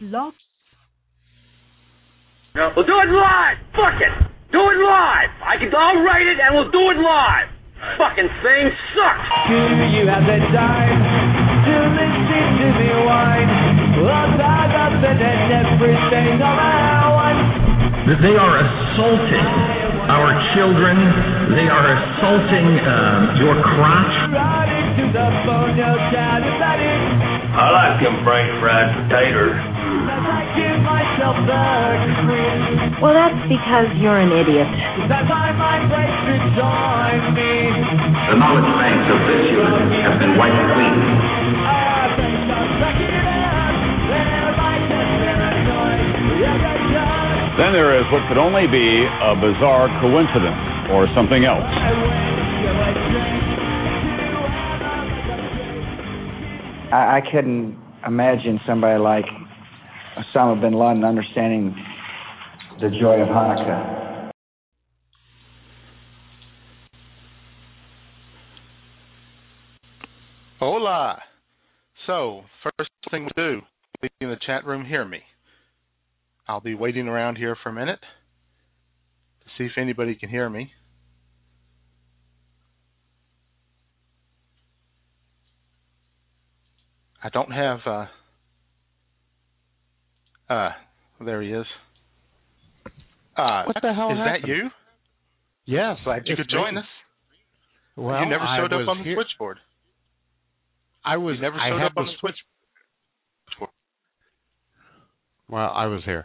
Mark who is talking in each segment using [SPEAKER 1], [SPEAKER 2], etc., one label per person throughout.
[SPEAKER 1] Love.
[SPEAKER 2] No, we'll do it live. Fuck it. Do it live. I'll write it and we'll do it live. Fucking thing sucks.
[SPEAKER 3] Do you have the time to listen to me whine about nothing and everything all at once?
[SPEAKER 4] They are assaulting our children. They are assaulting your crotch.
[SPEAKER 3] Running to the phone, no doubt about it.
[SPEAKER 5] I like them Frank fried potatoes.
[SPEAKER 3] As I give myself the cream.
[SPEAKER 1] Well, that's because you're an idiot.
[SPEAKER 3] That my mind breaks to join me.
[SPEAKER 4] The knowledge banks of this unit have been wiped clean.
[SPEAKER 6] Then there is what could only be a bizarre coincidence or something else.
[SPEAKER 7] I couldn't imagine somebody like Osama bin Laden understanding the joy of Hanukkah.
[SPEAKER 8] Hola. So, first thing we do, people in the chat room hear me. I'll be waiting around here for a minute to see if anybody can hear me. I don't have, there he is.
[SPEAKER 9] What the hell
[SPEAKER 8] is
[SPEAKER 9] happened?
[SPEAKER 8] that you?
[SPEAKER 9] Yes.
[SPEAKER 8] Glad you could join us.
[SPEAKER 9] Well,
[SPEAKER 8] you never showed up on the
[SPEAKER 9] here.
[SPEAKER 8] switchboard.
[SPEAKER 9] I was.
[SPEAKER 8] You never
[SPEAKER 9] I
[SPEAKER 8] showed
[SPEAKER 9] had
[SPEAKER 8] up on the switchboard.
[SPEAKER 9] Well, I was here.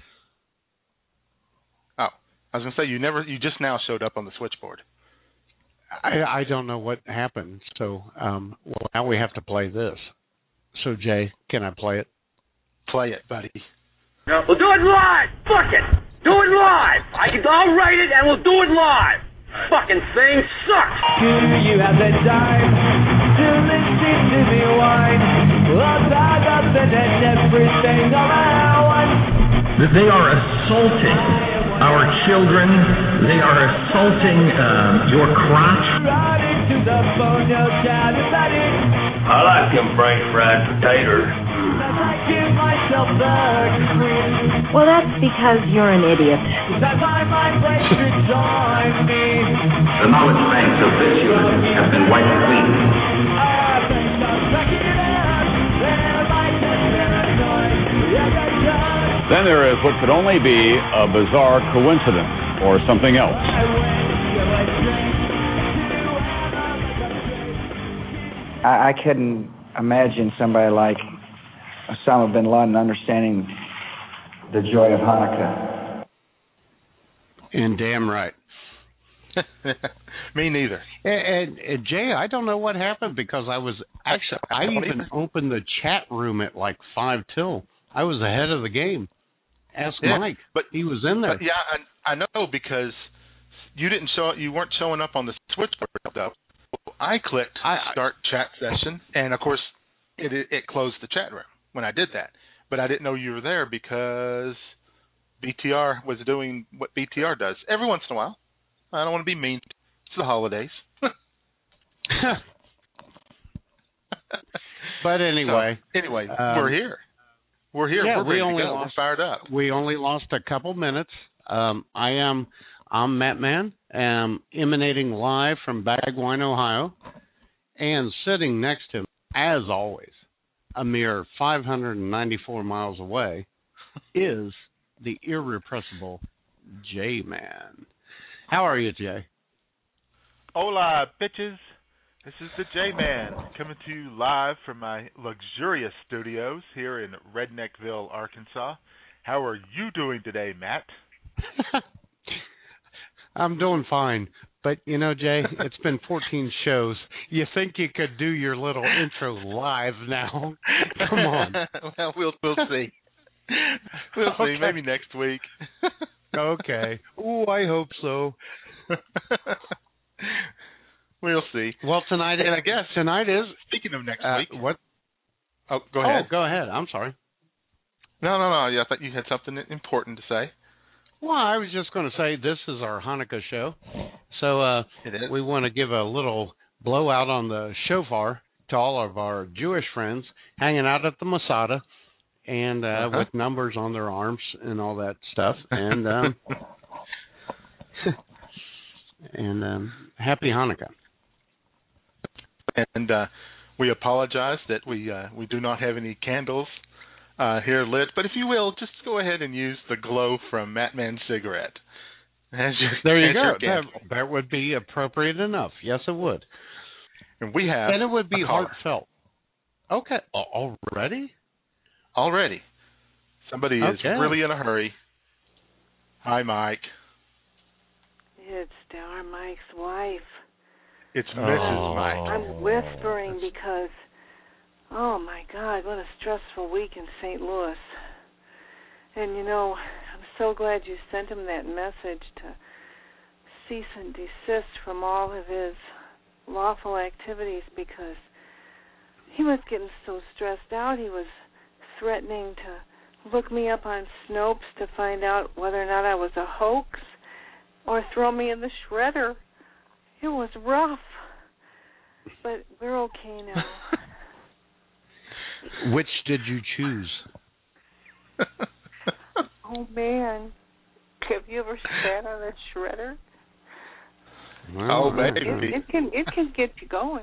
[SPEAKER 8] Oh, I was going to say, you just now showed up on the switchboard.
[SPEAKER 9] I don't know what happened. So, well, now we have to play this. So, Jay, can I play it?
[SPEAKER 8] Play it, buddy.
[SPEAKER 2] No, we'll do it live. Fuck it. Do it live. I'll write it and we'll do it live. Fucking thing sucks.
[SPEAKER 3] Do you have the time to listen to me whine about nothing and everything all at once?
[SPEAKER 4] They are assaulting our children. They are assaulting your crotch.
[SPEAKER 3] Running to the phone, no doubt about it.
[SPEAKER 5] I like them Frank fried potatoes.
[SPEAKER 3] As I give myself the cream.
[SPEAKER 1] Well, that's because you're an idiot.
[SPEAKER 3] That my mind breaks to join me.
[SPEAKER 4] The knowledge banks of this unit have been wiped clean.
[SPEAKER 6] Then there is what could only be a bizarre coincidence or something else.
[SPEAKER 7] I couldn't imagine somebody like Osama bin Laden understanding the joy of Hanukkah.
[SPEAKER 9] And damn right.
[SPEAKER 8] Me neither.
[SPEAKER 9] And Jay, I don't know what happened because I even opened the chat room at like 5 till. I was ahead of the game. Ask Mike, but he was in there.
[SPEAKER 8] But yeah, I know because you weren't showing up on the switchboard though. I clicked start chat session, and of course it closed the chat room when I did that. But I didn't know you were there because BTR was doing what BTR does every once in a while. I don't want to be mean. It's the holidays.
[SPEAKER 9] But anyway.
[SPEAKER 8] So, we're here. We're here.
[SPEAKER 9] Yeah,
[SPEAKER 8] we're ready to go. We're fired up.
[SPEAKER 9] We only lost a couple minutes. I'm Matt Mann, emanating live from Bagwine, Ohio, and sitting next to him, as always, a mere 594 miles away, is the irrepressible J-Man. How are you, Jay?
[SPEAKER 10] Hola, bitches. This is the J-Man coming to you live from my luxurious studios here in Redneckville, Arkansas. How are you doing today, Matt?
[SPEAKER 9] I'm doing fine. But, you know, Jay, it's been 14 shows. You think you could do your little intro live now? Come on.
[SPEAKER 8] Well, we'll see. We'll see. Maybe next week.
[SPEAKER 9] Okay. Oh, I hope so.
[SPEAKER 8] We'll see.
[SPEAKER 9] Well, tonight is.
[SPEAKER 8] Speaking of next week.
[SPEAKER 9] What?
[SPEAKER 8] Oh, go ahead.
[SPEAKER 9] Oh, go ahead. I'm sorry.
[SPEAKER 8] No. Yeah, I thought you had something important to say.
[SPEAKER 9] Well, I was just going to say this is our Hanukkah show. So we want to give a little blowout on the shofar to all of our Jewish friends hanging out at the Masada and with numbers on their arms and all that stuff. And and happy Hanukkah.
[SPEAKER 8] And we apologize that we do not have any candles here lit, but if you will, just go ahead and use the glow from Matman Cigarette.
[SPEAKER 9] There you go. That would be appropriate enough. Yes, it would.
[SPEAKER 8] And we have,
[SPEAKER 9] and it would be heartfelt. Okay, already?
[SPEAKER 8] Already. Somebody is really in a hurry. Hi, Mike.
[SPEAKER 11] It's our Mike's wife.
[SPEAKER 8] It's Mrs. Mike.
[SPEAKER 11] I'm whispering because, oh my God, what a stressful week in St. Louis. And you know, I'm so glad you sent him that message to cease and desist from all of his lawful activities, because he was getting so stressed out. He was threatening to look me up on Snopes to find out whether or not I was a hoax or throw me in the shredder. It was rough, but we're okay now.
[SPEAKER 9] Which did you choose?
[SPEAKER 11] Oh, man. Have you ever sat on a shredder?
[SPEAKER 8] Oh, baby.
[SPEAKER 11] It can get you going.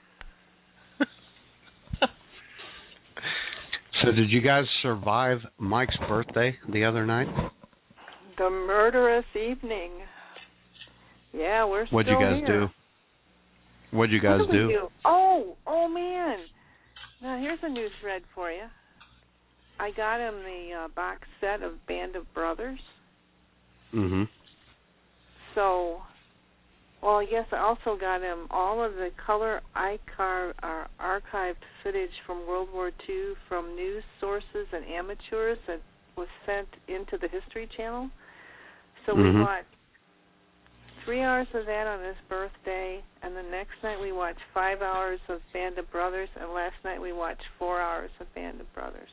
[SPEAKER 9] So did you guys survive Mike's birthday the other night?
[SPEAKER 11] The murderous evening. Yeah, we're still
[SPEAKER 9] What'd you guys
[SPEAKER 11] here.
[SPEAKER 9] do? What'd you guys do?
[SPEAKER 11] Oh, man. Now, here's a new thread for you. I got him the box set of Band of Brothers.
[SPEAKER 9] Mm-hmm.
[SPEAKER 11] So, well, yes, I also got him all of the color archived footage from World War II from news sources and amateurs that was sent into the History Channel. So we watched 3 hours of that on his birthday, and the next night we watched 5 hours of Band of Brothers, and last night we watched 4 hours of Band of Brothers.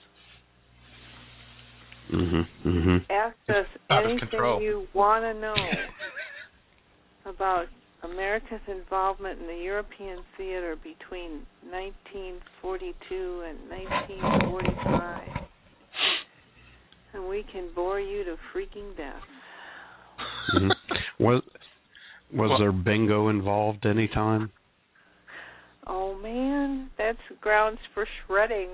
[SPEAKER 11] Ask us anything you want to know about America's involvement in the European theater between 1942 and 1945, and we can bore you to freaking death.
[SPEAKER 9] Was there bingo involved any time?
[SPEAKER 11] Oh, man, that's grounds for shredding.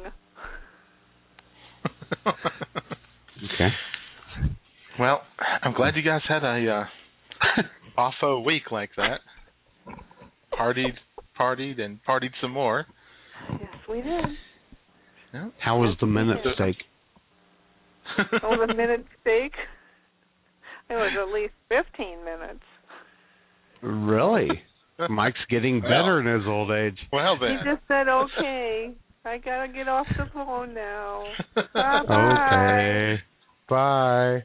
[SPEAKER 8] Okay. Well, I'm glad you guys had a offo week like that. Partied some more.
[SPEAKER 11] Yes, we did.
[SPEAKER 8] Yeah.
[SPEAKER 9] How was the minute steak?
[SPEAKER 11] Oh, the minute steak? It was at least 15 minutes.
[SPEAKER 9] Really? Mike's getting better in his old age.
[SPEAKER 8] Well, then.
[SPEAKER 11] He just said, okay, I got to get off the phone now. Bye-bye.
[SPEAKER 9] Okay. Bye.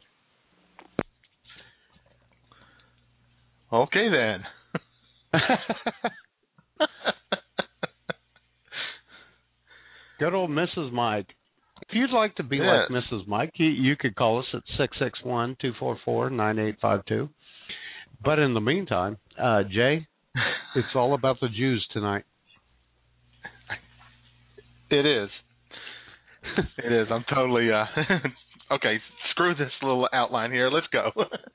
[SPEAKER 8] Okay, then.
[SPEAKER 9] Good old Mrs. Mike. If you'd like to be like Mrs. Mike, you could call us at 661-244-9852. But in the meantime, Jay, it's all about the Jews tonight.
[SPEAKER 8] It is. It is. I'm totally... okay, screw this little outline here. Let's go.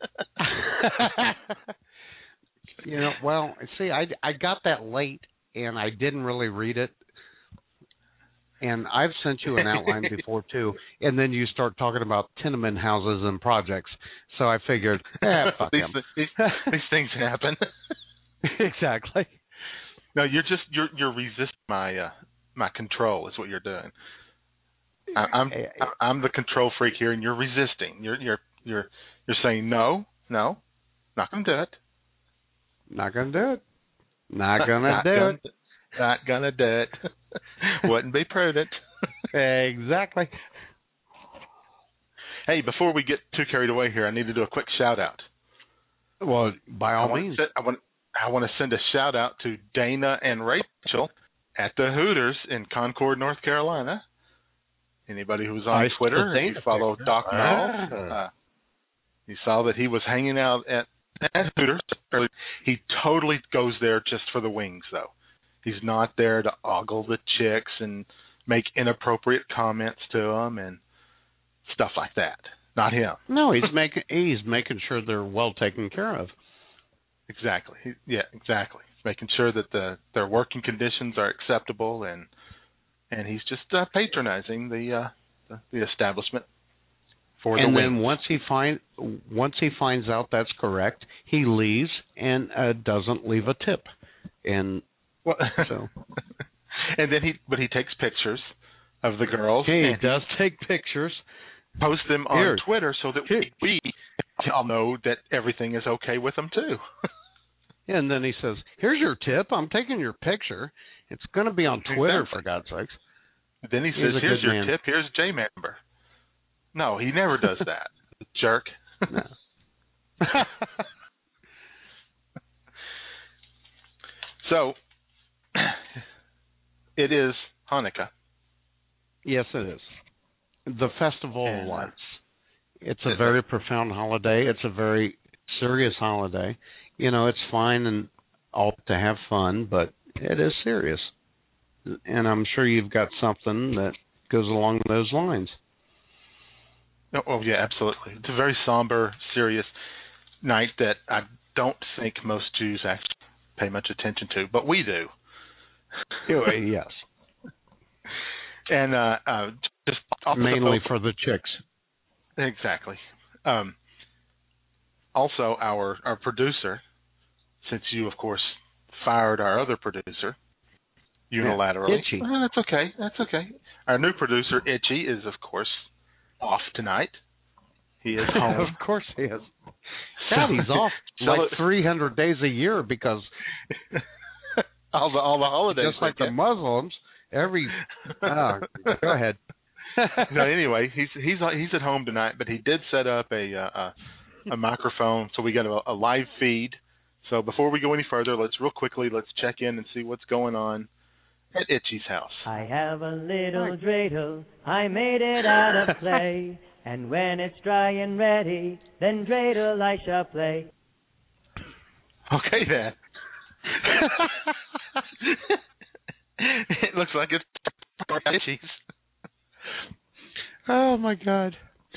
[SPEAKER 9] Well, see, I got that late, and I didn't really read it. And I've sent you an outline before, too, and then you start talking about tenement houses and projects. So I figured, fuck
[SPEAKER 8] these things happen.
[SPEAKER 9] Exactly.
[SPEAKER 8] No, you're resisting my control is what you're doing. I'm the control freak here, and you're resisting. You're saying no, not gonna do it.
[SPEAKER 9] Not gonna do it. Not gonna do it.
[SPEAKER 8] Not gonna do it. Wouldn't be prudent.
[SPEAKER 9] Exactly.
[SPEAKER 8] Hey, before we get too carried away here, I need to do a quick shout out.
[SPEAKER 9] Well, by all means.
[SPEAKER 8] I want to send a shout out to Dana and Rachel at the Hooters in Concord, North Carolina. Anybody who's on Twitter, if you follow Doc Knowles, you saw that he was hanging out at Hooters. He totally goes there just for the wings, though. He's not there to ogle the chicks and make inappropriate comments to them. And stuff like that. Not him.
[SPEAKER 9] No, he's making sure they're well taken care of.
[SPEAKER 8] Exactly. Yeah, exactly. He's making sure that their working conditions are acceptable, and he's just patronizing the establishment for the
[SPEAKER 9] and
[SPEAKER 8] wings.
[SPEAKER 9] then once he finds out that's correct, he leaves and doesn't leave a tip. And so
[SPEAKER 8] and then he takes pictures of the girls.
[SPEAKER 9] He does take pictures.
[SPEAKER 8] Post them on Twitter so that we all know that everything is okay with them too.
[SPEAKER 9] And then he says, "Here's your tip. I'm taking your picture. It's going to be on Twitter, for God's sakes."
[SPEAKER 8] Then he says, "Here's your tip. Here's J-Member." No, he never does that. Jerk.
[SPEAKER 9] No.
[SPEAKER 8] So, it is Hanukkah.
[SPEAKER 9] Yes, it is. The Festival of Lights. It's a very profound holiday. It's a very serious holiday. You know, it's fine and all to have fun, but it is serious. And I'm sure you've got something that goes along those lines.
[SPEAKER 8] Oh, yeah, absolutely. It's a very somber, serious night that I don't think most Jews actually pay much attention to, but we do.
[SPEAKER 9] Yes.
[SPEAKER 8] And just
[SPEAKER 9] mainly for the chicks.
[SPEAKER 8] Exactly. Also, our producer, since you, of course, fired our other producer unilaterally.
[SPEAKER 9] Itchy.
[SPEAKER 8] Well, that's okay. That's okay. Our new producer, Itchy, is, of course, off tonight. He is home.
[SPEAKER 9] Of course he is. God, he's off like 300 days a year because
[SPEAKER 8] all the holidays.
[SPEAKER 9] Just like the Muslims, go ahead.
[SPEAKER 8] No, anyway, he's at home tonight, but he did set up a microphone, so we got a live feed. So before we go any further, let's check in and see what's going on at Itchy's house.
[SPEAKER 3] I have a little dreidel, I made it out of clay, and when it's dry and ready, then dreidel I shall play.
[SPEAKER 8] Okay, then. It looks like it's Itchy's.
[SPEAKER 9] Oh, my God.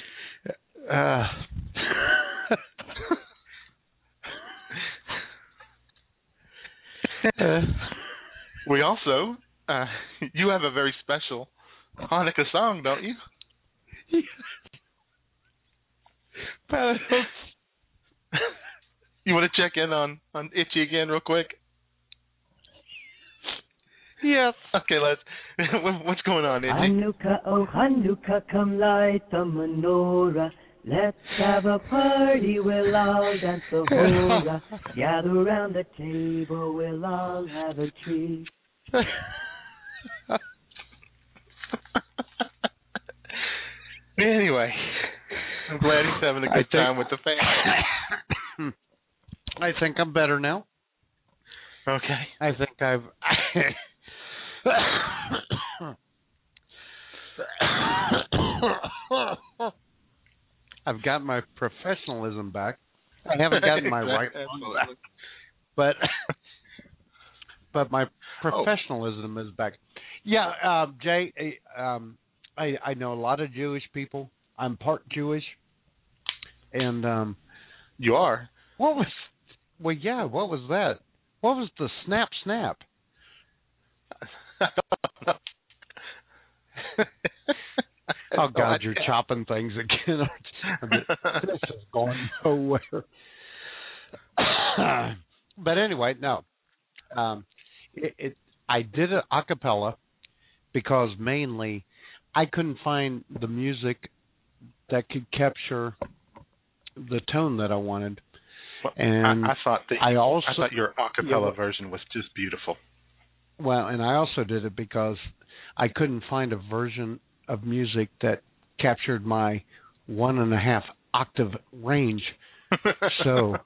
[SPEAKER 8] We also, you have a very special Hanukkah song, don't you? You want to check in on Itchy again real quick?
[SPEAKER 9] Yes.
[SPEAKER 8] Okay, what's going on, Itchy?
[SPEAKER 3] Hanukkah, oh Hanukkah, come light the menorah. Let's have a party, we'll all dance the hora. Gather around the table, we'll all have a treat.
[SPEAKER 8] Anyway, I'm glad he's having a good time with the family.
[SPEAKER 9] I think I'm better now.
[SPEAKER 8] Okay.
[SPEAKER 9] I think I've got my professionalism back. I haven't gotten my right one back, but my professionalism is back. Yeah, Jay, I know a lot of Jewish people. I'm part Jewish, and
[SPEAKER 8] you are.
[SPEAKER 9] What was? Well, yeah. What was that? What was the snap? Oh, God, you're chopping things again. This is going nowhere. But anyway, no. I did it a cappella because mainly I couldn't find the music that could capture the tone that I wanted.
[SPEAKER 8] Well,
[SPEAKER 9] and
[SPEAKER 8] I thought your a cappella version was just beautiful.
[SPEAKER 9] Well, and I also did it because I couldn't find a version of music that captured my 1.5 octave range. So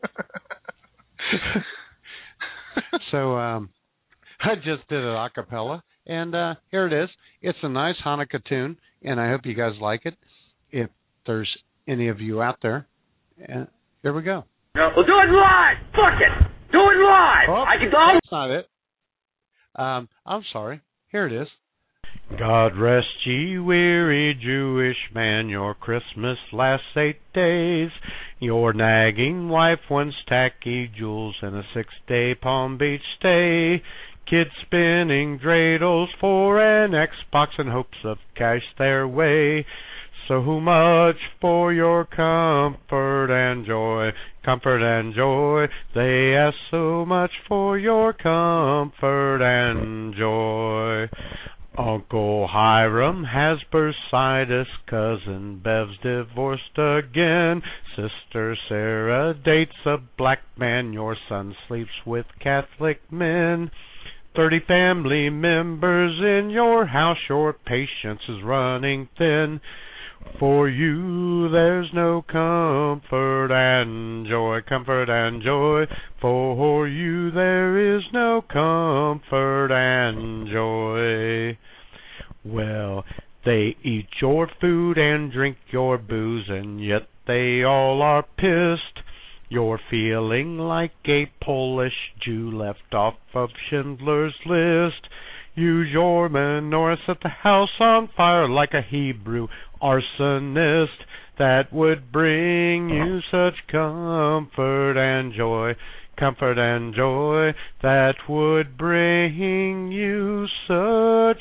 [SPEAKER 9] I just did it a cappella, and here it is. It's a nice Hanukkah tune, and I hope you guys like it. If there's any of you out there, here we go.
[SPEAKER 2] No, we'll do it live. Fuck it. Do it live.
[SPEAKER 9] Oh,
[SPEAKER 2] I can go.
[SPEAKER 9] That's not it. I'm sorry. Here it is. God rest ye weary Jewish man, your Christmas lasts 8 days. Your nagging wife wants tacky jewels and a 6-day Palm Beach stay. Kids spinning dreidels for an Xbox in hopes of cash their way. So much for your comfort and joy, comfort and joy. They ask so much for your comfort and joy. Uncle Hiram has bursitis, Cousin Bev's divorced again. Sister Sarah dates a black man, your son sleeps with Catholic men. 30 family members in your house, your patience is running thin. For you there's no comfort and joy, comfort and joy. For you there is no comfort and joy. Well, they eat your food and drink your booze, and yet they all are pissed. You're feeling like a Polish Jew left off of Schindler's List. Use your menorah, set the house on fire like a Hebrew arsonist. That would bring you such comfort and joy, comfort and joy. That would bring you such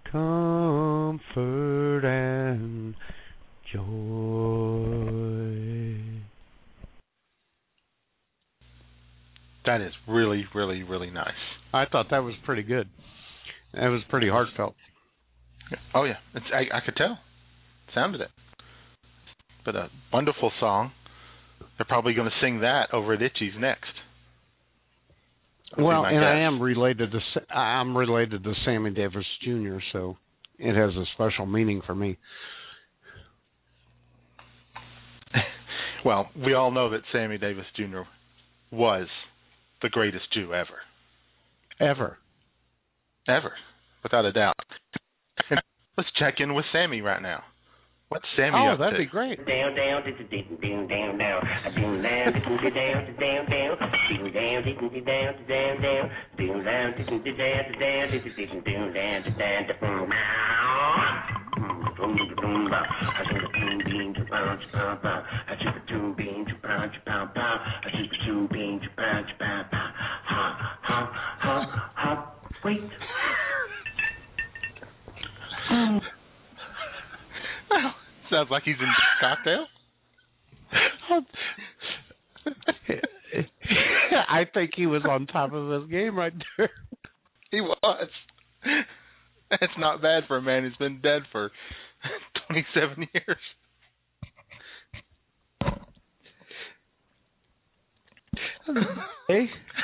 [SPEAKER 9] comfort and joy.
[SPEAKER 8] That is really, really, really nice.
[SPEAKER 9] I thought that was pretty good. It was pretty heartfelt.
[SPEAKER 8] Oh, yeah. I could tell. Sounded it. But a wonderful song. They're probably going to sing that over at Itchy's next.
[SPEAKER 9] Well, and guess. I'm related to Sammy Davis Jr., so it has a special meaning for me.
[SPEAKER 8] Well, we all know that Sammy Davis Jr. was the greatest Jew ever.
[SPEAKER 9] Ever. Without
[SPEAKER 8] a doubt. Let's check in with Sammy right now. What's Sammy up to?
[SPEAKER 9] Oh, that'd be great.
[SPEAKER 12] Down, down, down, down, down, down, down, down, down, wait.
[SPEAKER 8] Sounds like he's in cocktail.
[SPEAKER 9] I think he was on top of his game right there.
[SPEAKER 8] He was. That's not bad for a man who's been dead for 27 years.
[SPEAKER 9] Hey.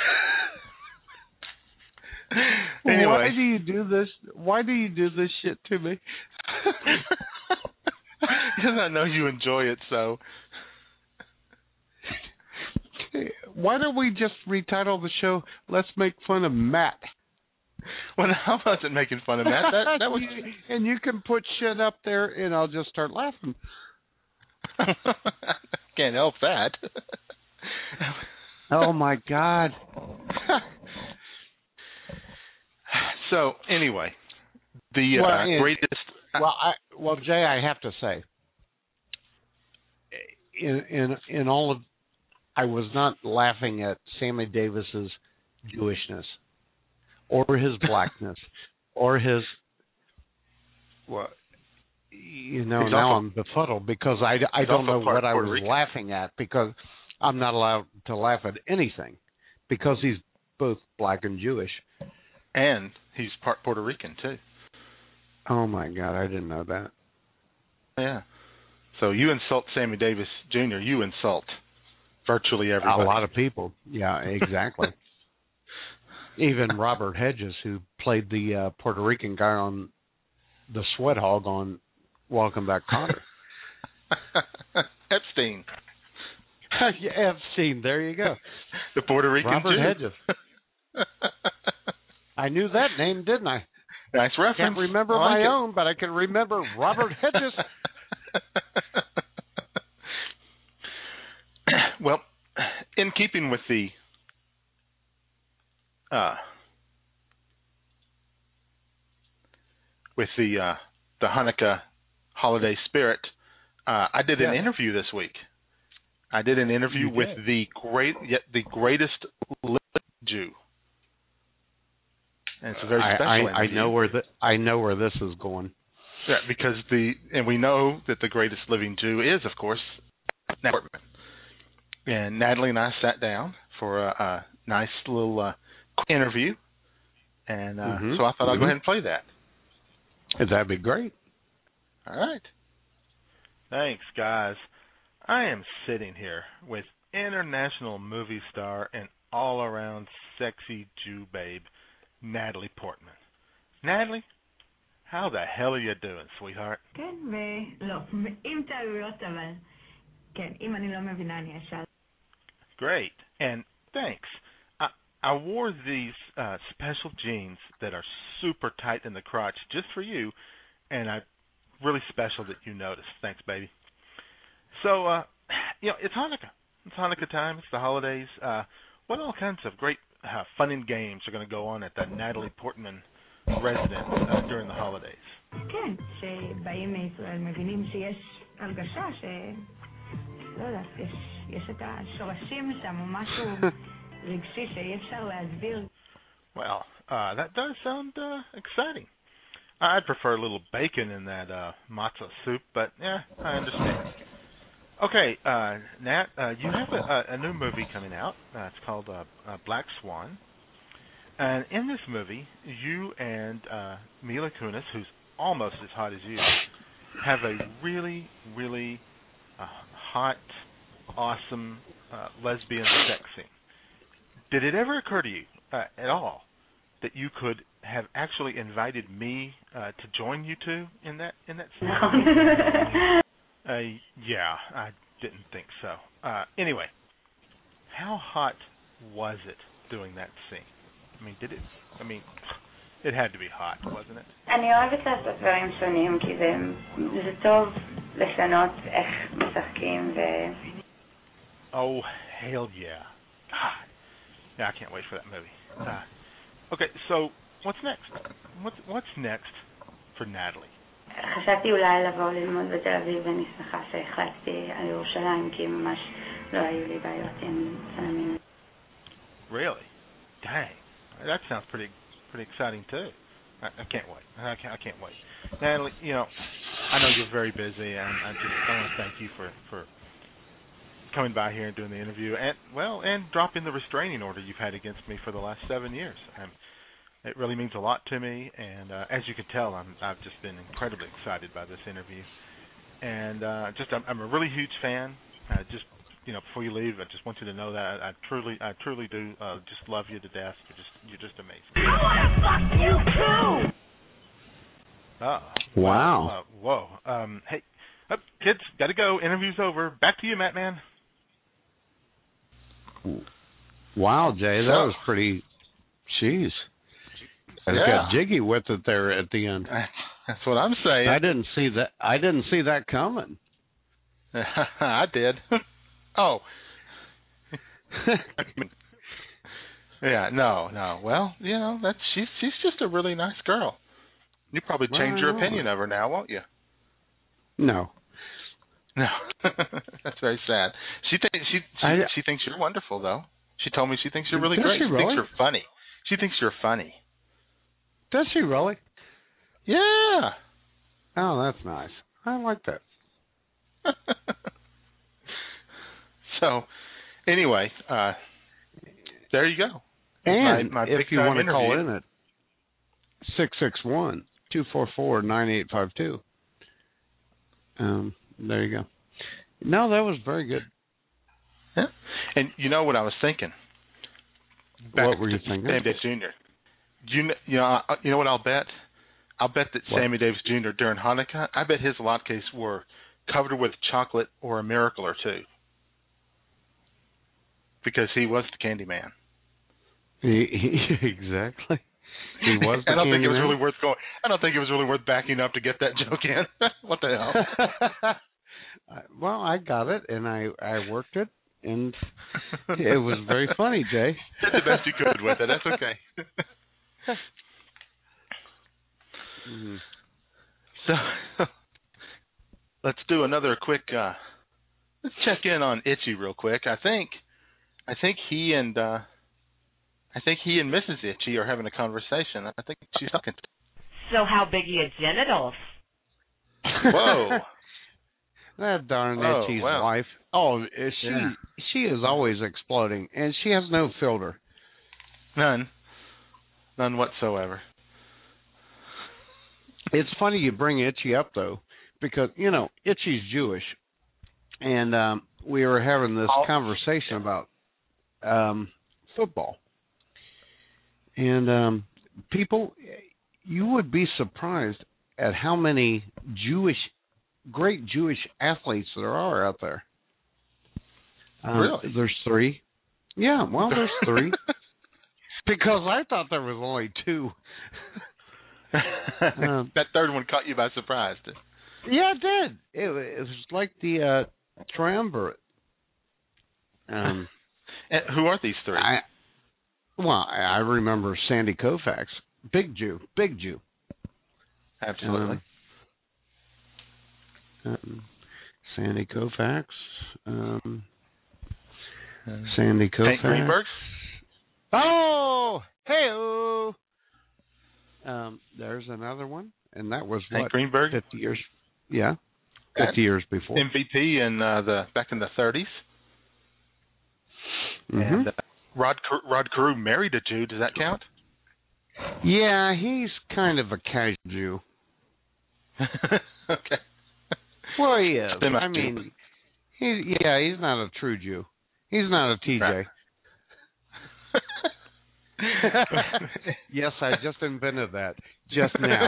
[SPEAKER 8] Anyway.
[SPEAKER 9] Why do you do this? Why do you do this shit to me?
[SPEAKER 8] Because I know you enjoy it, so.
[SPEAKER 9] Why don't we just retitle the show, Let's Make Fun of Matt?
[SPEAKER 8] Well, I wasn't making fun of Matt. That was...
[SPEAKER 9] And you can put shit up there, and I'll just start laughing.
[SPEAKER 8] Can't help that.
[SPEAKER 9] Oh, my God.
[SPEAKER 8] So, anyway, the greatest...
[SPEAKER 9] Well, Jay, I have to say, in all of, I was not laughing at Sammy Davis's Jewishness, or his blackness, or his, well, now I'm befuddled because I don't know what I was laughing at, because I'm not allowed to laugh at anything, because he's both black and Jewish.
[SPEAKER 8] And he's part Puerto Rican, too.
[SPEAKER 9] Oh, my God, I didn't know that.
[SPEAKER 8] Yeah. So you insult Sammy Davis Jr., you insult virtually everybody.
[SPEAKER 9] A lot of people. Yeah, exactly. Even Robert Hedges, who played the Puerto Rican guy on the Sweat Hog on Welcome Back, Kotter.
[SPEAKER 8] Epstein.
[SPEAKER 9] Yeah, Epstein, there you go.
[SPEAKER 8] The Puerto Rican
[SPEAKER 9] Robert
[SPEAKER 8] Jew.
[SPEAKER 9] Hedges. I knew that name, didn't I?
[SPEAKER 8] Nice reference.
[SPEAKER 9] Can't remember my own, but I can remember Robert Hedges.
[SPEAKER 8] Well, in keeping with the with the Hanukkah holiday spirit, I did an interview this week. I did an interview with the greatest living Jew. And it's a very special interview.
[SPEAKER 9] I know where this is going.
[SPEAKER 8] Yeah, because we know that the greatest living Jew is, of course, Natalie Portman. And Natalie and I sat down for a nice little interview, and so I thought I'd go ahead and play that.
[SPEAKER 9] That'd be great.
[SPEAKER 8] All right.
[SPEAKER 10] Thanks, guys. I am sitting here with international movie star and all-around sexy Jew babe, Natalie Portman. Natalie, how the hell are you doing, sweetheart?
[SPEAKER 13] כן, ולא, עם טעויות, אבל כן, אם אני לא מבינה, אני אשאל.
[SPEAKER 10] Great, and thanks. I wore these special jeans that are super tight in the crotch just for you, and really special that you noticed. Thanks, baby. So, it's Hanukkah. It's Hanukkah time. It's the holidays. What all kinds of great fun and games are going to go on at the Natalie Portman residence during the holidays?
[SPEAKER 13] כן, שבאים מישראל מבינים שיש הרגשה לא יודעת, יש את השורשים שם, או משהו רגשי שאי אפשר להסביר.
[SPEAKER 10] Well, that does sound exciting. I'd prefer a little bacon in that matzah soup, but yeah, I understand. Okay, Nat, you have a new movie coming out. It's called Black Swan. And in this movie, you and Mila Kunis, who's almost as hot as you, have a really, really hot, awesome lesbian sex scene. Did it ever occur to you at all that you could have actually invited me to join you two in that scene? Yeah, I didn't think so. Anyway, how hot was it doing that scene? It had to be hot, wasn't it?
[SPEAKER 14] אני אוהבת לעשות דברים שונים, כי זה טוב לשנות איך משחקים ו...
[SPEAKER 10] Oh, hell yeah. God. Yeah, I can't wait for that movie. Okay, so what's next? What's next for Natalie?
[SPEAKER 14] חשבתי אולי לבוא ללמוד בתל אביב, ואני שמחה שהחלטתי על ירושלים, כי ממש לא היו לי בעיות עם צלמים.
[SPEAKER 10] Really? Dang. That sounds pretty exciting too. I can't wait. I can't wait. Natalie, I know you're very busy, and I want to thank you for coming by here and doing the interview, and dropping the restraining order you've had against me for the last 7 years. It really means a lot to me, and as you can tell, I've just been incredibly excited by this interview, and I'm a really huge fan. Before you leave, I just want you to know that I truly do just love you to death. You're just amazing.
[SPEAKER 2] I want to fuck you too.
[SPEAKER 10] Oh.
[SPEAKER 9] Wow.
[SPEAKER 10] Whoa. Hey, kids, got to go. Interview's over. Back to you, Matt Man.
[SPEAKER 9] Wow, Jay, that was pretty. Jeez. Got jiggy with it there at the end.
[SPEAKER 8] That's what I'm saying.
[SPEAKER 9] I didn't see that coming.
[SPEAKER 8] I did. Oh. Yeah, no. Well, she's just a really nice girl. You probably change your opinion of her now, won't you?
[SPEAKER 9] No.
[SPEAKER 8] That's very sad. She thinks you're wonderful, though. She told me she thinks you're really great.
[SPEAKER 9] She really?
[SPEAKER 8] Thinks you're funny. She thinks you're funny.
[SPEAKER 9] Does she really?
[SPEAKER 8] Yeah.
[SPEAKER 9] Oh, that's nice. I like that.
[SPEAKER 8] So, anyway, there you go.
[SPEAKER 9] And
[SPEAKER 8] my
[SPEAKER 9] if you want to
[SPEAKER 8] interview.
[SPEAKER 9] call in at 661-244-9852. There you go. No, that was very good.
[SPEAKER 8] Yeah. And you know what I was thinking?
[SPEAKER 9] What were you thinking?
[SPEAKER 8] Sammy Davis Jr. You know what I'll bet? I'll bet that Sammy Davis Jr. during Hanukkah, I bet his latkes were covered with chocolate or a miracle or two. Because he was the candy man.
[SPEAKER 9] Exactly. He was the
[SPEAKER 8] I don't think it was
[SPEAKER 9] man.
[SPEAKER 8] really worth going. I don't think it was really worth backing up to get that joke in. What the hell?
[SPEAKER 9] Well, I got it, and I worked it, and it was very funny, Jay.
[SPEAKER 8] Did the best you could with it. That's okay. So let's do another quick. Let's check in on Itchy real quick. I think he and Mrs. Itchy are having a conversation. I think she's talking.
[SPEAKER 15] So how big are your genitals?
[SPEAKER 8] Whoa.
[SPEAKER 9] That darn Itchy's wife. Oh, she is always exploding, and she has no filter.
[SPEAKER 8] None whatsoever.
[SPEAKER 9] It's funny you bring Itchy up, though, because, Itchy's Jewish, and we were having this conversation about football. And people, you would be surprised at how many great Jewish athletes there are out there.
[SPEAKER 8] Really?
[SPEAKER 9] There's 3. Yeah, well, there's 3. Because I thought there was only 2.
[SPEAKER 8] That third one caught you by surprise.
[SPEAKER 9] Yeah, it did. It was like the triumvirate.
[SPEAKER 8] And who are these 3?
[SPEAKER 9] I remember Sandy Koufax. Big Jew.
[SPEAKER 8] Absolutely.
[SPEAKER 9] Sandy Koufax. Sandy Koufax.
[SPEAKER 8] Hank Greenberg?
[SPEAKER 9] Oh! Hey-oh! There's another one, and that was
[SPEAKER 8] Hank Greenberg?
[SPEAKER 9] 50 years. Yeah, 50 years before.
[SPEAKER 8] MVP in back in the 30s.
[SPEAKER 9] Mm-hmm.
[SPEAKER 8] And Rod Carew married a Jew. Does that count?
[SPEAKER 9] Yeah, he's kind of a casual Jew.
[SPEAKER 8] Okay.
[SPEAKER 9] Well, he is. I mean, he's not a true Jew. He's not a TJ.
[SPEAKER 8] Right.
[SPEAKER 9] Yes, I just invented that just now.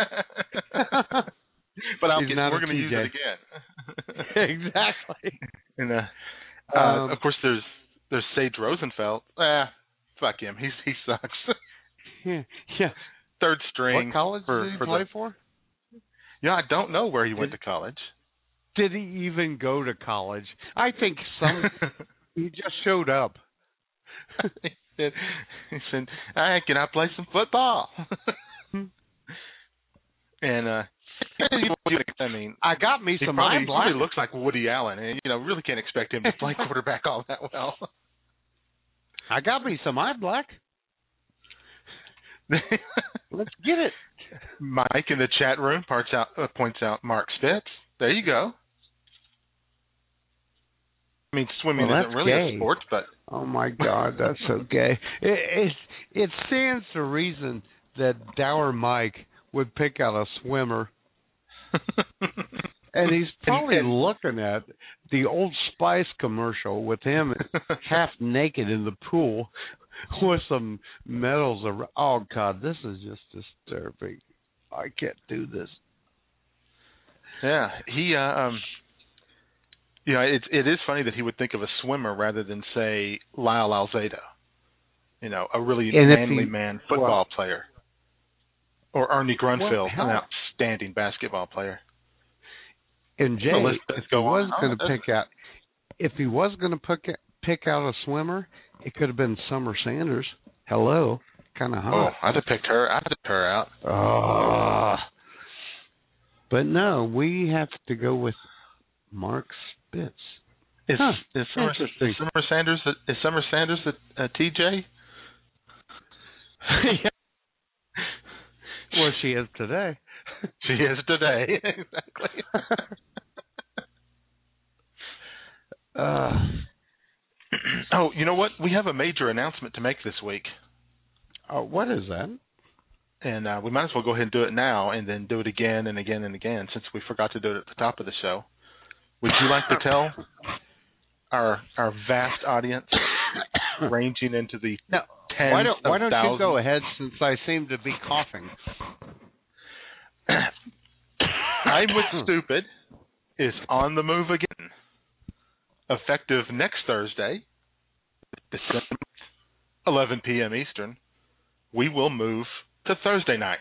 [SPEAKER 8] But we're going to use it again.
[SPEAKER 9] Exactly.
[SPEAKER 8] And of course, there's Sage Rosenfeld. Fuck him. He sucks.
[SPEAKER 9] Yeah.
[SPEAKER 8] Third string.
[SPEAKER 9] What college did he play for?
[SPEAKER 8] Yeah, I don't know where he went to college.
[SPEAKER 9] Did he even go to college? I think he just showed up.
[SPEAKER 8] He said, "Hey, can I play some football?" And I mean,
[SPEAKER 9] I got me some eye
[SPEAKER 8] black. He probably looks like Woody Allen, and really can't expect him to play quarterback all that well.
[SPEAKER 9] I got me some eye black. Let's get it.
[SPEAKER 8] Mike in the chat room points out Mark Spitz. There you go. I mean, swimming isn't really a sport, but
[SPEAKER 9] oh my God, that's so gay. It stands to reason that Dour Mike would pick out a swimmer, and he's probably looking at the Old Spice commercial with him half naked in the pool with some medals around. Oh God, this is just disturbing. I can't do this.
[SPEAKER 8] Yeah, he it is funny that he would think of a swimmer rather than, say, Lyle Alzado, a really manly man football player, or Ernie Grunfeld, an outstanding basketball player.
[SPEAKER 9] And Jay, if he was going to pick out a swimmer, it could have been Summer Sanders. Hello, kind of hot.
[SPEAKER 8] Oh, I'd have picked her. out.
[SPEAKER 9] But no, we have to go with Mark Spitz.
[SPEAKER 8] Is Summer Sanders a TJ?
[SPEAKER 9] Yeah. Well, she is today.
[SPEAKER 8] She is today. Exactly. Oh, you know what? We have a major announcement to make this week.
[SPEAKER 9] What is that?
[SPEAKER 8] And we might as well go ahead and do it now and then do it again and again and again, since we forgot to do it at the top of the show. Would you like to tell our vast audience, ranging into the tens of
[SPEAKER 9] why don't
[SPEAKER 8] thousands?
[SPEAKER 9] You go ahead, since I seem to be coughing?
[SPEAKER 8] I'm with Stupid is on the move again. Effective next Thursday, December 11 p.m. Eastern, we will move to Thursday nights.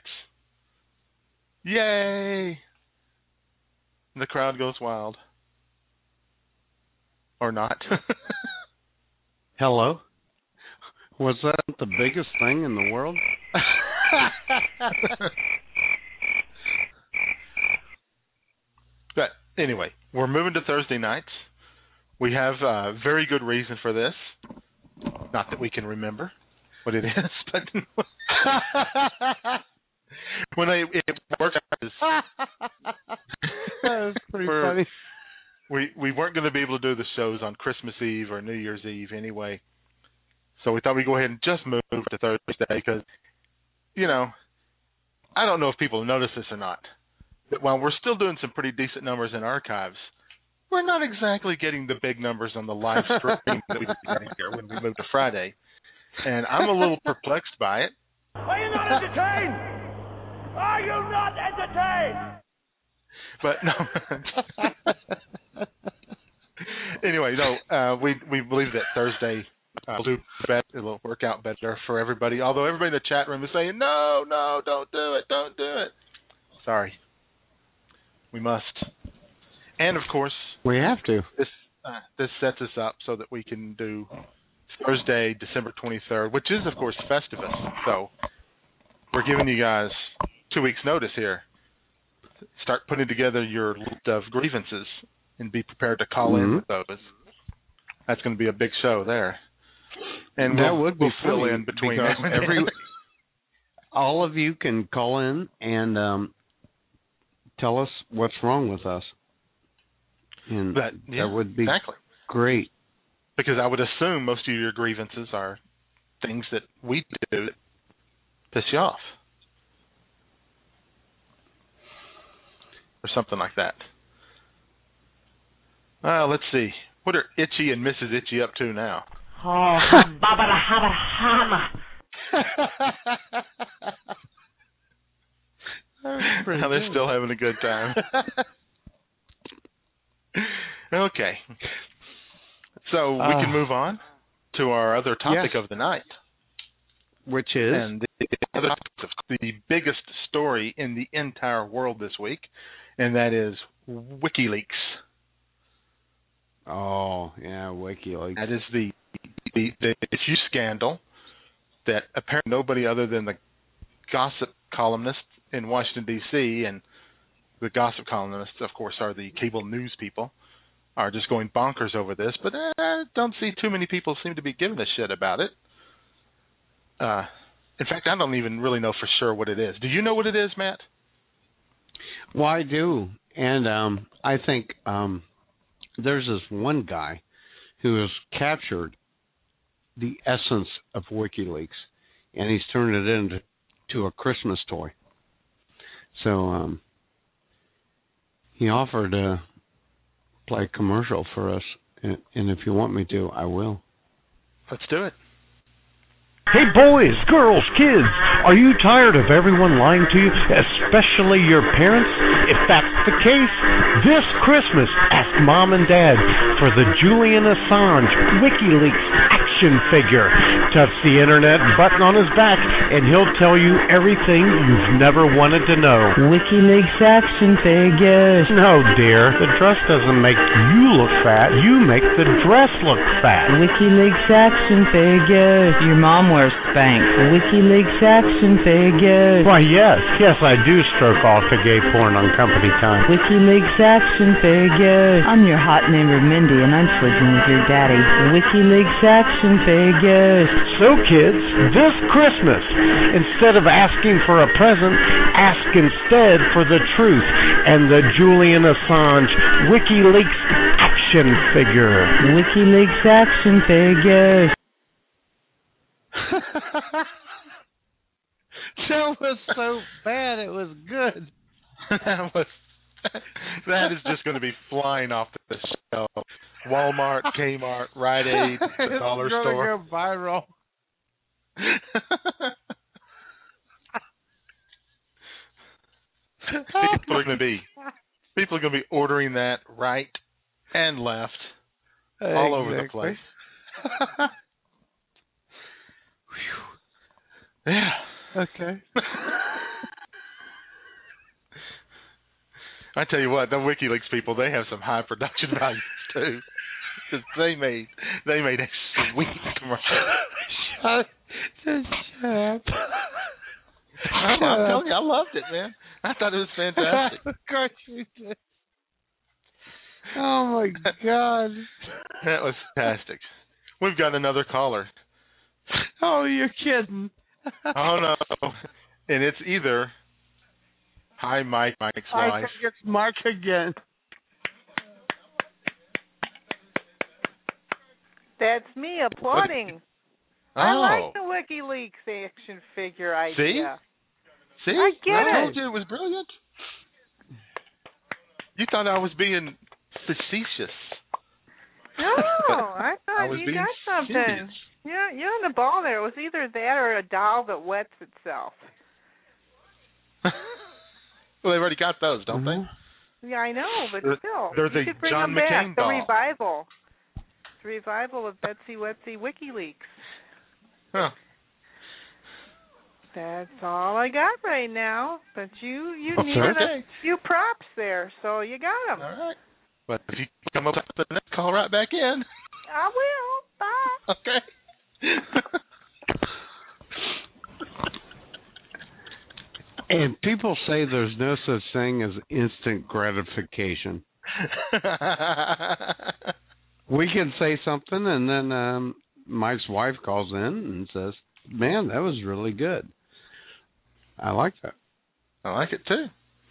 [SPEAKER 8] Yay! The crowd goes wild. Or not.
[SPEAKER 9] Hello? Was that the biggest thing in the world?
[SPEAKER 8] anyway, we're moving to Thursday nights. We have a very good reason for this. Not that we can remember what it is, but when it worked out,
[SPEAKER 9] that was pretty funny.
[SPEAKER 8] We weren't going to be able to do the shows on Christmas Eve or New Year's Eve anyway, so we thought we'd go ahead and just move to Thursday because, you know, I don't know if people notice this or not, but while we're still doing some pretty decent numbers in archives, we're not exactly getting the big numbers on the live stream that we did here when we moved to Friday, and I'm a little perplexed by it.
[SPEAKER 2] Are you not entertained? Are you not entertained?
[SPEAKER 8] But no. Anyway, no. We believe that Thursday will do better. It'll work out better for everybody. Although everybody in the chat room is saying, no, don't do it. Sorry, we must. And of course,
[SPEAKER 9] we have to.
[SPEAKER 8] This sets us up so that we can do Thursday, December 23rd, which is of course Festivus. So we're giving you guys 2 weeks' notice here. Start putting together your list of grievances and be prepared to call in with those. That's going to be a big show there. And we'll fill in between
[SPEAKER 9] all of you can call in and tell us what's wrong with us. And that would be great.
[SPEAKER 8] Because I would assume most of your grievances are things that we do that piss you off. Or something like that. Let's see. What are Itchy and Mrs. Itchy up to now?
[SPEAKER 15] Oh, babada habada hama.
[SPEAKER 8] They're still having a good time. Okay. So we can move on to our other topic of the night.
[SPEAKER 9] Which is?
[SPEAKER 8] And the biggest story in the entire world this week, and that is WikiLeaks.
[SPEAKER 9] Oh, yeah, WikiLeaks.
[SPEAKER 8] That is the huge scandal that apparently nobody other than the gossip columnists in Washington, D.C., and the gossip columnists, of course, are the cable news people, are just going bonkers over this. But I don't see too many people seem to be giving a shit about it. In fact, I don't even really know for sure what it is. Do you know what it is, Matt?
[SPEAKER 9] Well, I do. And I think there's this one guy who has captured the essence of WikiLeaks, and he's turned it into a Christmas toy. So he offered to play a commercial for us, and if you want me to, I will.
[SPEAKER 8] Let's do it.
[SPEAKER 16] Hey boys, girls, kids, are you tired of everyone lying to you, especially your parents? If that's the case, this Christmas, ask Mom and Dad for the Julian Assange WikiLeaks action figure. Touch the internet button on his back, and he'll tell you everything you've never wanted to know.
[SPEAKER 3] WikiLeaks action figures.
[SPEAKER 16] No, dear, the dress doesn't make you look fat. You make the dress look fat.
[SPEAKER 3] WikiLeaks action figures. Your mom wears Spanx. WikiLeaks action figures.
[SPEAKER 16] Why, yes, I do stroke off to gay porn on company time.
[SPEAKER 3] WikiLeaks action figures. I'm your hot neighbor Mindy, and I'm sleeping with your daddy. WikiLeaks action figures.
[SPEAKER 16] So, kids, this Christmas, instead of asking for a present, ask instead for the truth and the Julian Assange WikiLeaks action figure.
[SPEAKER 3] WikiLeaks action figures.
[SPEAKER 9] That was so bad, it was good.
[SPEAKER 8] That is just going to be flying off the shelf. Walmart, Kmart, Rite Aid, the dollar store.
[SPEAKER 9] It's going to go viral.
[SPEAKER 8] People are going to be ordering that right and left, all over the place. Yeah.
[SPEAKER 9] Okay.
[SPEAKER 8] I tell you what, the WikiLeaks people, they have some high production values too. Because they made a sweet commercial.
[SPEAKER 9] Just shut up.
[SPEAKER 8] I'm telling you, I loved it, man. I thought it was fantastic.
[SPEAKER 9] Of course you did. Oh my God.
[SPEAKER 8] That was fantastic. We've got another caller.
[SPEAKER 9] Oh, you're kidding.
[SPEAKER 8] Oh no. And it's either hi Mike's
[SPEAKER 9] I
[SPEAKER 8] wife.
[SPEAKER 9] think it's Mark again.
[SPEAKER 11] That's me applauding.
[SPEAKER 8] Oh.
[SPEAKER 11] I like the WikiLeaks action figure idea.
[SPEAKER 8] See?
[SPEAKER 11] I get
[SPEAKER 8] I
[SPEAKER 11] it.
[SPEAKER 8] told you it was brilliant. You thought I was being facetious.
[SPEAKER 11] No, I thought
[SPEAKER 8] I was
[SPEAKER 11] you
[SPEAKER 8] being
[SPEAKER 11] got something.
[SPEAKER 8] serious.
[SPEAKER 11] Yeah, you're on the ball there. It was either that or a doll that wets itself.
[SPEAKER 8] Well, they've already got those, don't they?
[SPEAKER 11] Yeah, I know, but still.
[SPEAKER 8] They're
[SPEAKER 11] you
[SPEAKER 8] the
[SPEAKER 11] should bring
[SPEAKER 8] John
[SPEAKER 11] them back.
[SPEAKER 8] McCain doll.
[SPEAKER 11] The revival. The revival of Betsy Wetsy WikiLeaks.
[SPEAKER 8] Huh.
[SPEAKER 11] That's all I got right now. But you needed
[SPEAKER 8] okay.
[SPEAKER 11] a few props there, so you got them.
[SPEAKER 8] All right. But if you come up with the next, call right back in.
[SPEAKER 11] I will. Bye.
[SPEAKER 8] Okay.
[SPEAKER 9] And people say there's no such thing as instant gratification. We can say something, and then Mike's wife calls in and says, "Man, that was really good." I like that.
[SPEAKER 8] I like it too.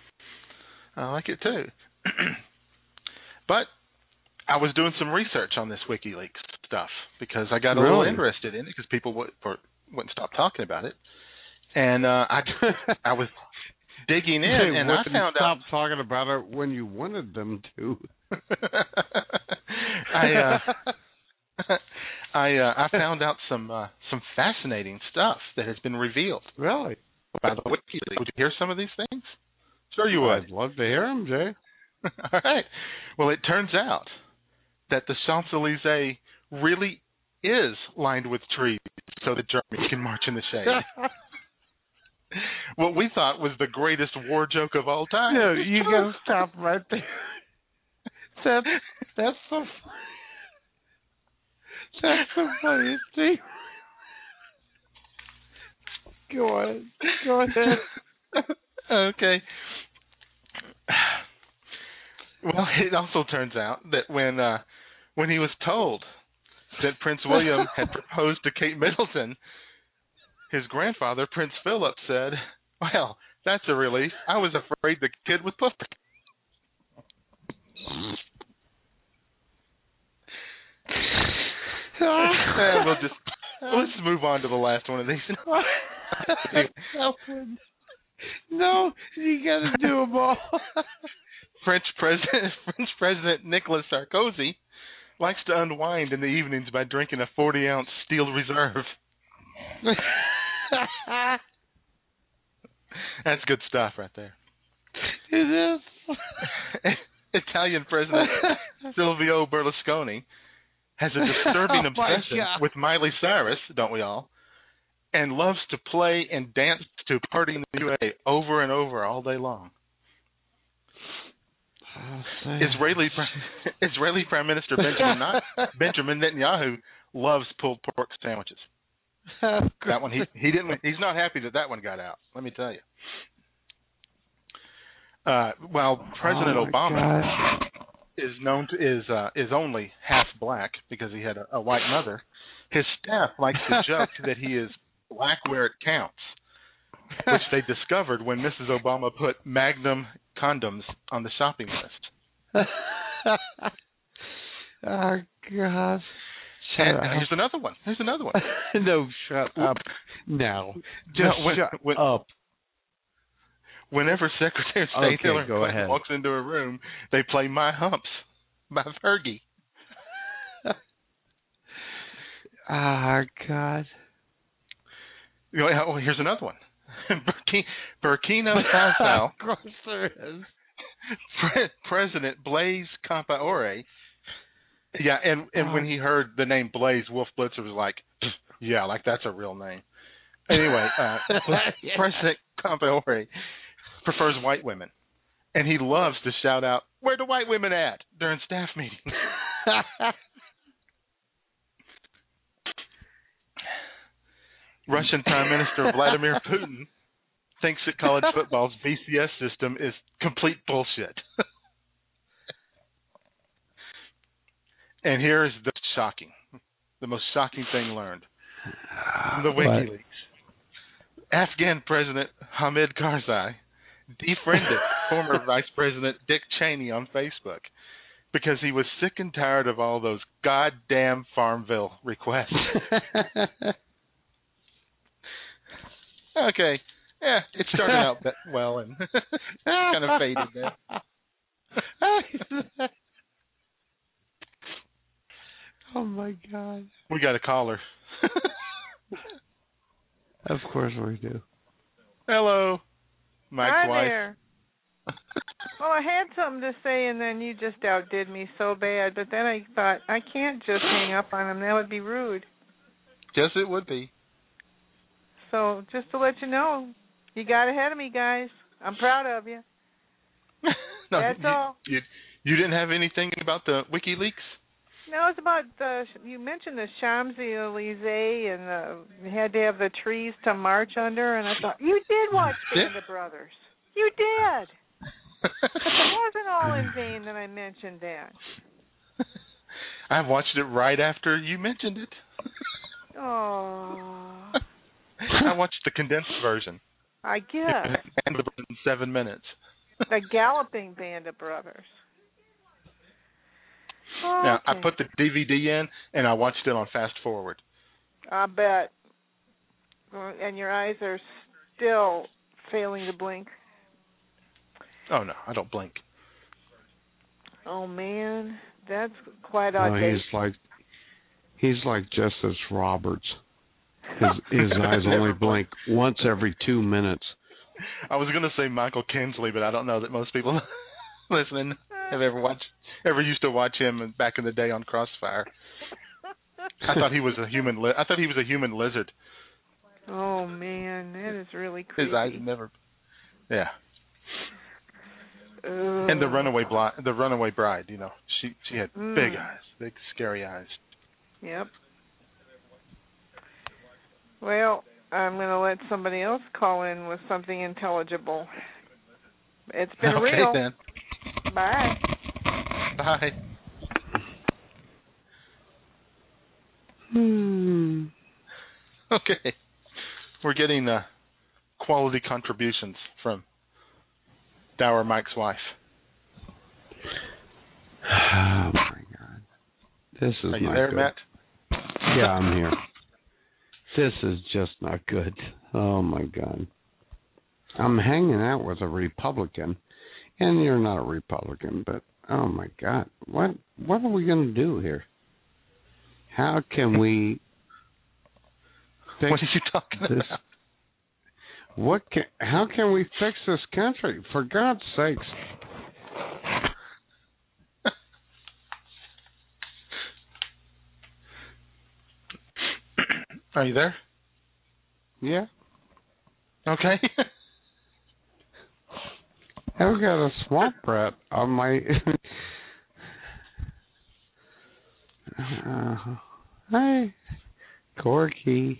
[SPEAKER 8] But I was doing some research on this WikiLeaks stuff because I got a little interested in it because people wouldn't stop talking about it. And I was digging in, and I found out.
[SPEAKER 9] Stop talking about it when you wanted them to.
[SPEAKER 8] I found out some fascinating stuff that has been revealed.
[SPEAKER 9] Really?
[SPEAKER 8] By the WikiLeaks. Would you hear some of these things? Sure you would.
[SPEAKER 9] I'd love to hear them, Jay.
[SPEAKER 8] All right. Well, it turns out that the Champs-Élysées really is lined with trees so the Germans can march in the shade. What we thought was the greatest war joke of all time.
[SPEAKER 9] No, you gotta stop right there. That's the funniest thing. Go ahead.
[SPEAKER 8] Okay. Well, it also turns out that when he was told that Prince William had proposed to Kate Middleton, his grandfather, Prince Philip, said, "Well, that's a relief. I was afraid the kid would put." Let's move on to the last one of these.
[SPEAKER 9] No, you got to do them all.
[SPEAKER 8] French President Nicolas Sarkozy likes to unwind in the evenings by drinking a 40-ounce Steel Reserve. That's good stuff right there.
[SPEAKER 9] It is.
[SPEAKER 8] Italian President Silvio Berlusconi has a disturbing obsession with Miley Cyrus, don't we all? And loves to play and dance to Party in the USA over and over all day long. Israeli Prime Minister Benjamin Netanyahu loves pulled pork sandwiches. That one he didn't. He's not happy that one got out. Let me tell you. While President Obama is only half black because he had a white mother, his staff likes to joke that he is black where it counts, which they discovered when Mrs. Obama put Magnum condoms on the shopping list.
[SPEAKER 9] Oh, God.
[SPEAKER 8] Here's another one.
[SPEAKER 9] No, shut up. Now. Just shut up.
[SPEAKER 8] Whenever Secretary of State Hillary Clinton walks into a room, they play My Humps by Fergie.
[SPEAKER 9] Ah, God.
[SPEAKER 8] Oh, here's another one. Burkina Faso.
[SPEAKER 9] Of course there is.
[SPEAKER 8] President Blaise Compaoré. Yeah, and when he heard the name Blaise, Wolf Blitzer was like, yeah, like that's a real name. Anyway, President Compaoré prefers white women, and he loves to shout out, "Where the white women at?" during staff meetings. Russian Prime Minister Vladimir Putin thinks that college football's BCS system is complete bullshit. And here is the most shocking thing learned. The WikiLeaks. Afghan President Hamid Karzai defriended former Vice President Dick Cheney on Facebook because he was sick and tired of all those goddamn Farmville requests. Okay. Yeah, it started out that well and kind of faded there.
[SPEAKER 9] Oh, my God.
[SPEAKER 8] We got a caller.
[SPEAKER 9] Of course we do.
[SPEAKER 8] Hello, Mike's
[SPEAKER 11] Hi
[SPEAKER 8] wife.
[SPEAKER 11] there. Well, I had something to say, and then you just outdid me so bad. But then I thought, I can't just hang up on him. That would be rude.
[SPEAKER 8] Yes, it would be.
[SPEAKER 11] So just to let you know, you got ahead of me, guys. I'm proud of you.
[SPEAKER 8] No,
[SPEAKER 11] That's all.
[SPEAKER 8] You didn't have anything about the WikiLeaks?
[SPEAKER 11] No, it's about you mentioned the Champs-Elysees and you had to have the trees to march under, and I thought, you did watch Band of Brothers. You did. It wasn't all in vain that I mentioned that.
[SPEAKER 8] I watched it right after you mentioned it.
[SPEAKER 11] Oh.
[SPEAKER 8] I watched the condensed version.
[SPEAKER 11] I guess.
[SPEAKER 8] And in 7 minutes.
[SPEAKER 11] The Galloping Band of Brothers. Oh,
[SPEAKER 8] Now,
[SPEAKER 11] okay.
[SPEAKER 8] I put the DVD in, and I watched it on fast forward.
[SPEAKER 11] I bet. And your eyes are still failing to blink.
[SPEAKER 8] Oh, no, I don't blink.
[SPEAKER 11] Oh, man. That's quite
[SPEAKER 9] No,
[SPEAKER 11] audacious.
[SPEAKER 9] he's like Justice Roberts. His eyes only blink once every 2 minutes.
[SPEAKER 8] I was going to say Michael Kinsley, but I don't know that most people listening have ever used to watch him back in the day on Crossfire. I thought he was a human. I thought he was a human lizard.
[SPEAKER 11] Oh man, that is really creepy.
[SPEAKER 8] His eyes never. Yeah.
[SPEAKER 11] Ugh.
[SPEAKER 8] And the runaway bride. You know, she had big eyes, big scary eyes.
[SPEAKER 11] Yep. Well, I'm going to let somebody else call in with something intelligible. It's been real.
[SPEAKER 8] Okay, then.
[SPEAKER 11] Bye.
[SPEAKER 8] Bye. Okay. We're getting quality contributions from Dour Mike's wife.
[SPEAKER 9] Oh, my God. This is
[SPEAKER 8] Are you
[SPEAKER 9] not
[SPEAKER 8] there,
[SPEAKER 9] good.
[SPEAKER 8] Matt?
[SPEAKER 9] Yeah, I'm here. This is just not good. Oh, my God. I'm hanging out with a Republican, and you're not a Republican, but, oh, my God. What are we going to do here? How can we fix
[SPEAKER 8] What are you talking
[SPEAKER 9] this?
[SPEAKER 8] about?
[SPEAKER 9] How can we fix this country? For God's sakes.
[SPEAKER 8] Are you there?
[SPEAKER 9] Yeah.
[SPEAKER 8] Okay.
[SPEAKER 9] I've got a swamp rat on my... Hi. Corky.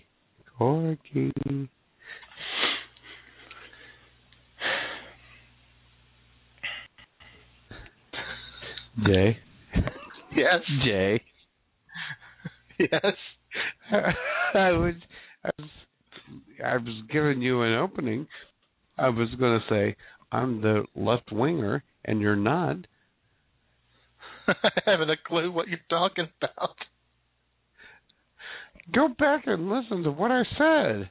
[SPEAKER 9] Jay.
[SPEAKER 8] Yes.
[SPEAKER 9] Jay.
[SPEAKER 8] Yes.
[SPEAKER 9] I was giving you an opening. I was going to say, I'm the left winger, and you're not.
[SPEAKER 8] I haven't a clue what you're talking about.
[SPEAKER 9] Go back and listen to what I said.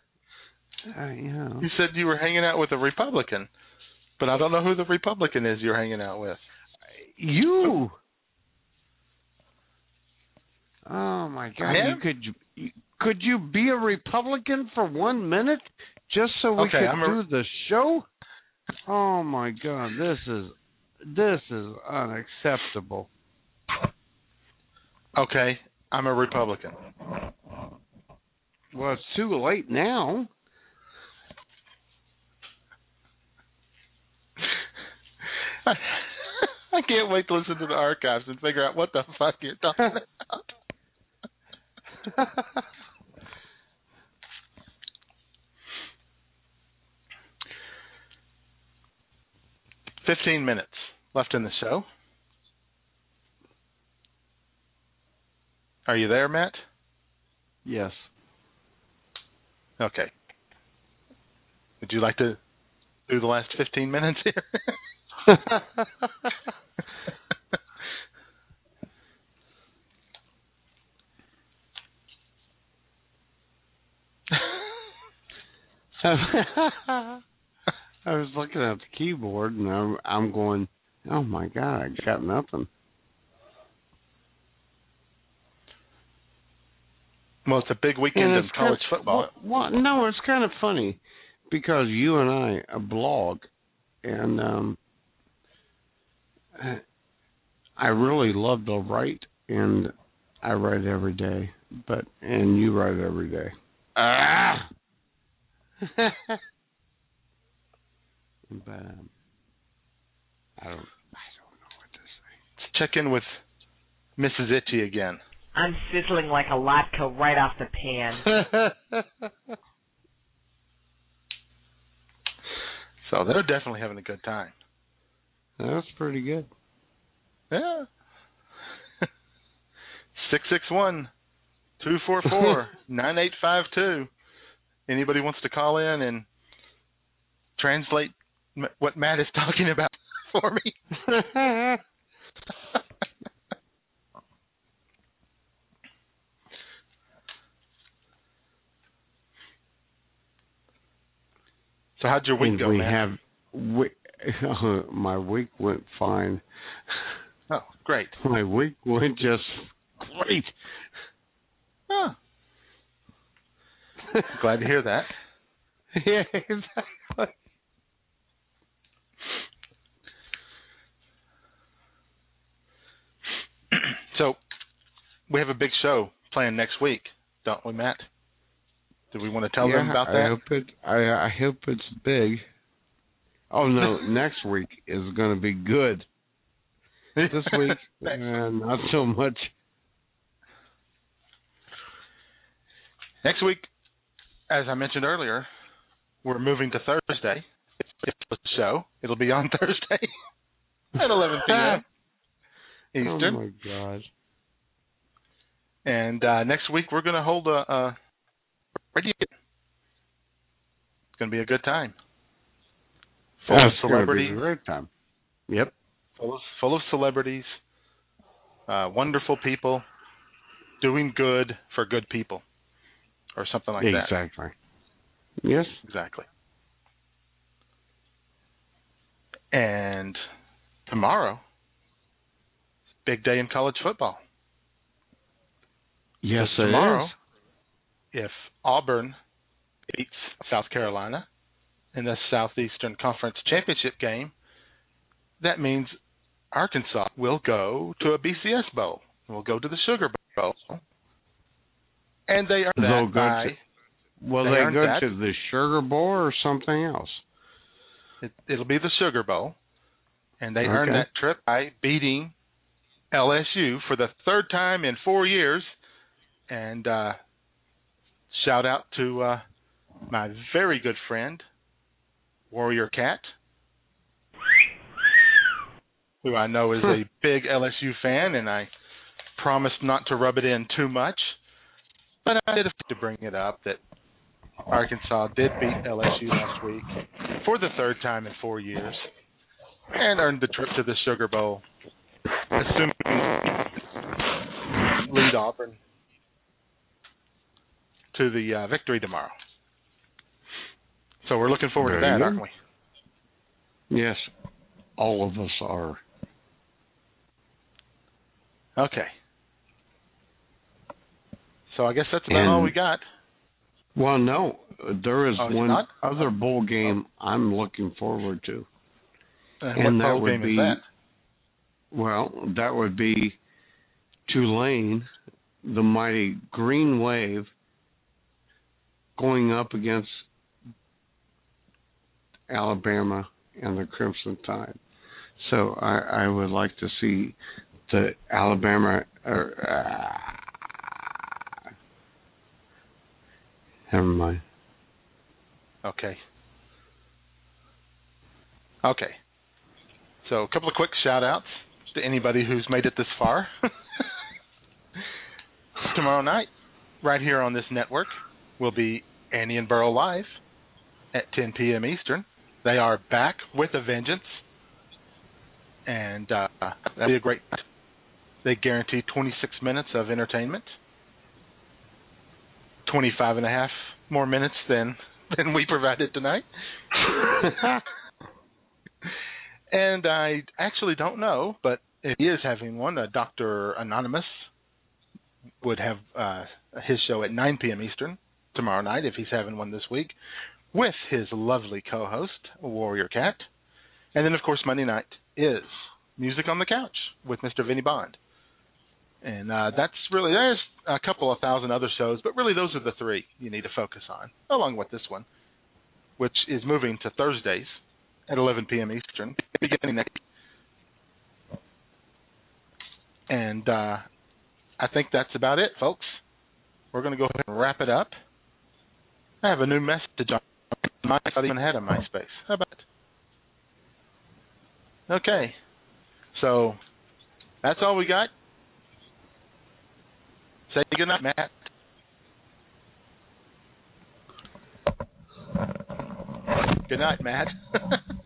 [SPEAKER 8] You said you were hanging out with a Republican, but I don't know who the Republican is you're hanging out with.
[SPEAKER 9] You. Oh my God! Could you be a Republican for 1 minute just so we could do the show? Oh my God! This is unacceptable.
[SPEAKER 8] Okay, I'm a Republican.
[SPEAKER 9] Well, it's too late now.
[SPEAKER 8] I can't wait to listen to the archives and figure out what the fuck you're talking about. 15 minutes left in the show. Are you there, Matt?
[SPEAKER 9] Yes.
[SPEAKER 8] Okay. Would you like to do the last 15 minutes here?
[SPEAKER 9] I was looking at the keyboard and I'm going, oh my God, I got nothing.
[SPEAKER 8] Well, it's a big weekend in college football.
[SPEAKER 9] Well, no, it's kind of funny because you and I blog, and I really love to write, and I write every day, and you write every day. Ah! But I don't know what to say.
[SPEAKER 8] Let's check in with Mrs. Itchy again.
[SPEAKER 15] I'm sizzling like a latke right off the pan.
[SPEAKER 8] So they're definitely having a good time.
[SPEAKER 9] That's pretty good.
[SPEAKER 8] Yeah. 661-244-9852. Anybody wants to call in and translate what Matt is talking about for me? So how'd your week go, Matt?
[SPEAKER 9] My week went fine.
[SPEAKER 8] Oh, great.
[SPEAKER 9] My week went just great.
[SPEAKER 8] Oh. Glad to hear that.
[SPEAKER 9] Yeah, exactly.
[SPEAKER 8] So, we have a big show planned next week, don't we, Matt? Do we want to tell them about that?
[SPEAKER 9] I hope it's big. Oh, no, next week is going to be good. This week, not so much.
[SPEAKER 8] Next week, as I mentioned earlier, we're moving to Thursday. It's the show. It'll be on Thursday at 11 p.m. Eastern.
[SPEAKER 9] Oh, my God.
[SPEAKER 8] And next week, we're going to hold a radio. It's going to be a good time. Full of celebrities.
[SPEAKER 9] It's going to be a great time. Yep.
[SPEAKER 8] Full of celebrities, wonderful people, doing good for good people, or something like that.
[SPEAKER 9] Exactly. Yes.
[SPEAKER 8] Exactly. And tomorrow, big day in college football.
[SPEAKER 9] Yes,
[SPEAKER 8] so tomorrow, if Auburn beats South Carolina in the Southeastern Conference Championship game, that means Arkansas will go to a BCS Bowl. We'll go to the Sugar Bowl. And they earn that by...
[SPEAKER 9] Will they go to the Sugar Bowl or something else?
[SPEAKER 8] It'll be the Sugar Bowl. And they earn that trip by beating LSU for the third time in 4 years. And shout out to my very good friend, Warrior Cat, who I know is a big LSU fan, and I promised not to rub it in too much. But I did have to bring it up that Arkansas did beat LSU last week for the third time in 4 years and earned the trip to the Sugar Bowl, assuming lead Auburn to the victory tomorrow. So we're looking forward to that, aren't we?
[SPEAKER 9] Yes, all of us are.
[SPEAKER 8] Okay. So I guess that's about all we got.
[SPEAKER 9] Well, no, there is one
[SPEAKER 8] not?
[SPEAKER 9] other bowl game I'm looking forward to.
[SPEAKER 8] And what bowl game is that?
[SPEAKER 9] Well, that would be Tulane, the mighty Green Wave, going up against Alabama and the Crimson Tide. So I would like to see the Alabama... never mind.
[SPEAKER 8] Okay. So a couple of quick shout-outs to anybody who's made it this far. tomorrow night, right here on this network, will be Annie and Burl Live at 10 p.m. Eastern. They are back with a vengeance, and that'll be a great night. They guarantee 26 minutes of entertainment, 25 and a half more minutes than we provided tonight. And I actually don't know, but if he is having one, Dr. Anonymous would have his show at 9 p.m. Eastern tomorrow night, if he's having one this week, with his lovely co-host, Warrior Cat. And then, of course, Monday night is Music on the Couch with Mr. Vinny Bond. And that's really, there's a couple of thousand other shows, but really those are the three you need to focus on, along with this one, which is moving to Thursdays at 11 p.m. Eastern, beginning next week. And I think that's about it, folks. We're going to go ahead and wrap it up. I have a new message on my I even had on MySpace. How about it? Okay. So that's all we got. Say good night, Matt. Good night, Matt.